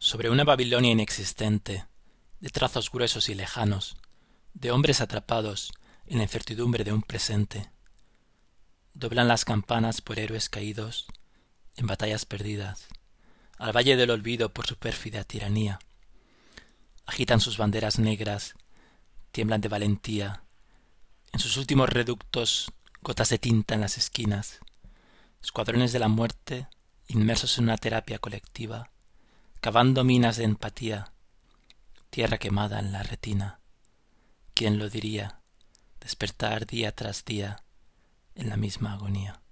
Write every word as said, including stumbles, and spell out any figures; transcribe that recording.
sobre una Babilonia inexistente, de trazos gruesos y lejanos, de hombres atrapados en la incertidumbre de un presente. Doblan las campanas por héroes caídos en batallas perdidas, al valle del olvido por su pérfida tiranía. Agitan sus banderas negras, tiemblan de valentía, en sus últimos reductos gotas de tinta en las esquinas, escuadrones de la muerte inmersos en una terapia colectiva, cavando minas de empatía, tierra quemada en la retina. ¿Quién lo diría? Despertar día tras día en la misma agonía.